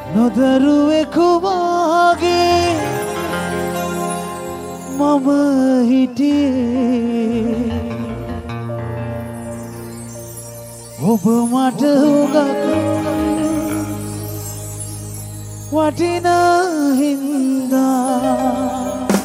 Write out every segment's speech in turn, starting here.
නොදරුවෙකු වාගේ මම හිටියේ ඔබ මට උගක් වටිනා හින්දා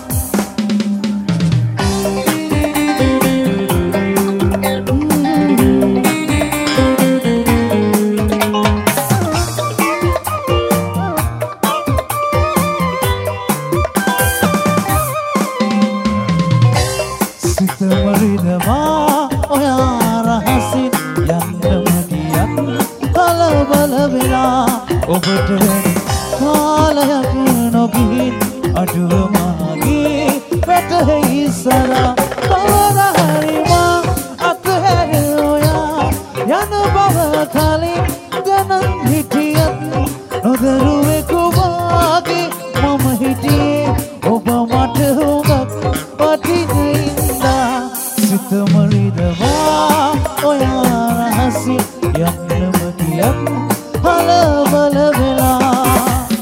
ඔබට කාලයක් නොගිහින් අඩුව මාගේ වැටහෙයි සරා කවර හරි මා අත්හැර ඔයා යන බව කලින් දැනන් හිටියත් නොදරුවෙකු වාගේ මම හිටියේ ඔබ මට හුඟක් වටිනින්දා සිතම රිදවා ඔයා රහසින් යන්නම ගියත් හලබල වෙලා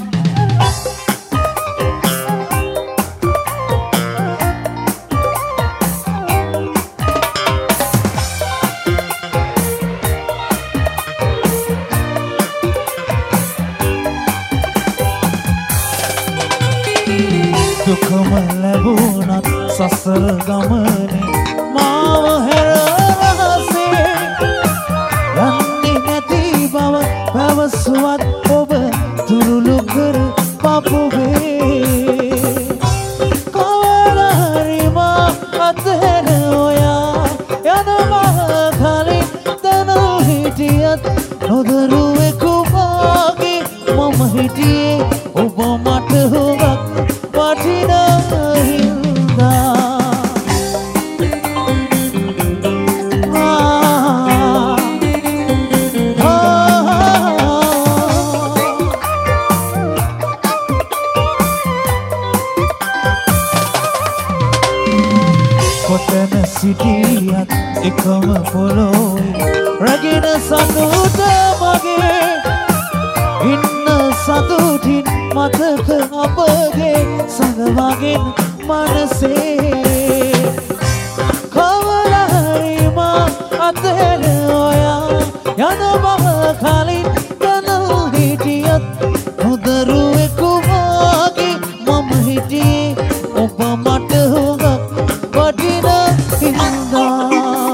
දුකම ලැබුණත් සසර ගමනේ මාව හැර රහසේ යන්නේ නැති බව පැවසුවත් ඔබ තුරුළු කර පපුවේ කවර හරි මා අත්හැර ඔයා යන මහ කලින් දැන හිටියත් නොදරුවෙකු වාගේ මම හිටියේ ඔබ මට හුඟක් වටිනා හින්දා කොතන සිටියත් එකම පොළොවේ රැගෙන සතුට මගේ ඉන්න සතුටින් මතක අපගේ සඟවාගෙන මනසේ කවර හරි මා අත්හැර ඔයා යන බව කලින් දැන හිටියත් නොදරුවෙකු වාගේ මම හිටියේ ඔබ මට හුඟක් වටිනා හින්දා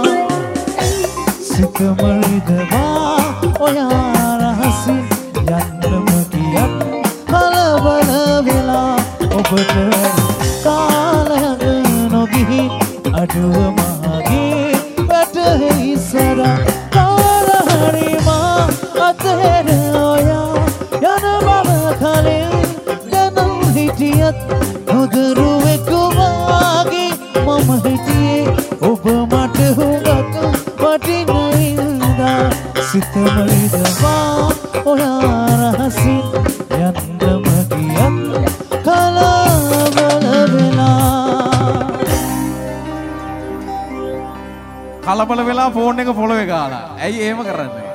සිතම රිදවා ඔයා රහසින් යන්නම ගියත් කලබල වෙලා ඔබට කාලයක් නොගිහින් අඩුව මාගේ වැටහෙයි සරා කවර හරි මා අත්හැර ඔයා යන බව කලින් දැන හිටියත් නොදරුවෙකු වාගේ මම හිටියේ ඔබ මට හුඟක් වටිනා හින්දා සිතම රිදවා ඔයා රහසින් යන්නම ගියත් කලබල වෙලා ෆෝන් එක පොළවේ ගාලා ඇයි එහෙම කරන්නේ